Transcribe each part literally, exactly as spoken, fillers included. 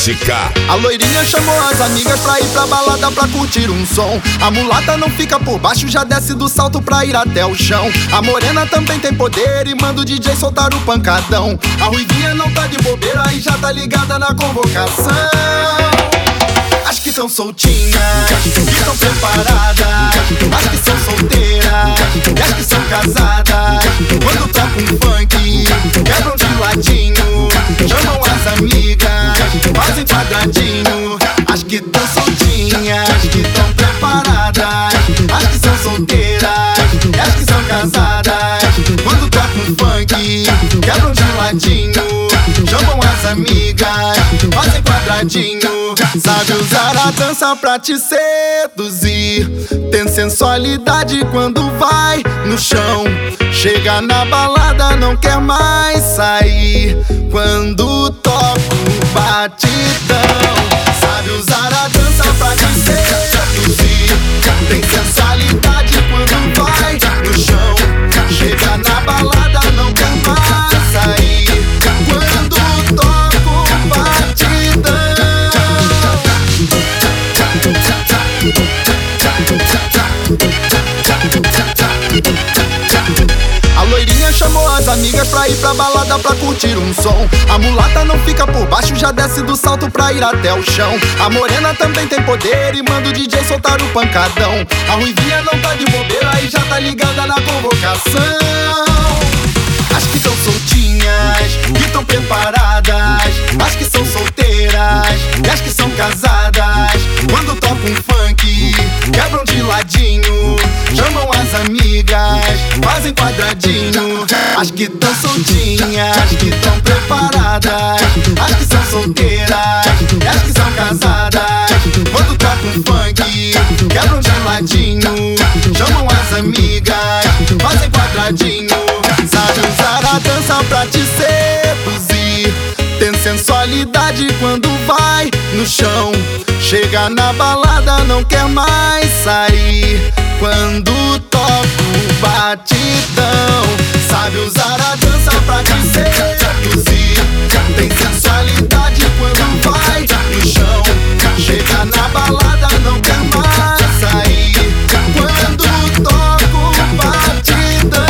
clássica. A loirinha chamou as amigas pra ir pra balada pra curtir um som. A mulata não fica por baixo, já desce do salto pra ir até o chão. A morena também tem poder e manda o D J soltar o pancadão. A ruivinha não tá de bobeira e já tá ligada na convocação. As que tão soltinhas, que tão preparadas, as que são solteiras e as que são casadas. Quando toca um funk, quebram de ladinho, chamam as amigas, fazem quadradinho. As que tão soltinhas, que tão preparadas, as que são solteiras e as que são casadas. Quando toca um funk, quebram de ladinho, chamam as amigas, fazem quadradinho. Sabe usar a dança pra te seduzir, tem sensualidade quando vai no chão. Chega na balada, não quer mais sair quando toca o batidão. Sabe usar a dança pra te seduzir, tem sensualidade quando vai no chão. Chega na balada, não quer mais sair quando toca o batidão. A loirinha chamou as amigas pra ir pra balada pra curtir um som. A mulata não fica por baixo, já desce do salto pra ir até o chão. A morena também tem poder e manda o D J soltar o pancadão. A ruivinha não tá de bobeira e já tá ligada na convocação. As que tão soltinhas, que tão preparadas, as que são solteiras e as que são casadas. Quando toca um funk, quebram de ladinho, chamam as amigas, fazem quadradinho. As que tão soltinhas, que tão preparadas, as que são solteiras e as que são casadas. Quando toca um funk, quebram de ladinho, chamam as amigas, fazem quadradinho. Sabe usar a dança pra te seduzir, tem sensualidade quando vai no chão. Chega na balada, não quer mais sair quando toca o batidão. Sabe usar a dança pra te seduzir, tem sensualidade quando vai no chão. Chega na balada, não quer mais sair quando toca o batidão.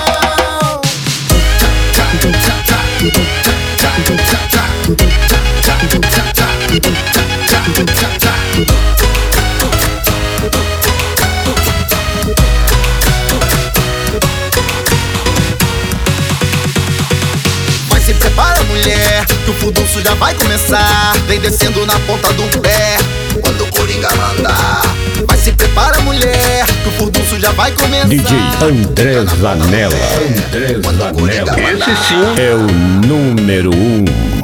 Vai, se prepara, mulher, que o furdunço já vai começar. Vem descendo na ponta do pé quando o Coringa mandar. Vai, se prepara, mulher, que o furdunço já vai começar. D J André Zanella. André Zanella. Esse sim é o número um.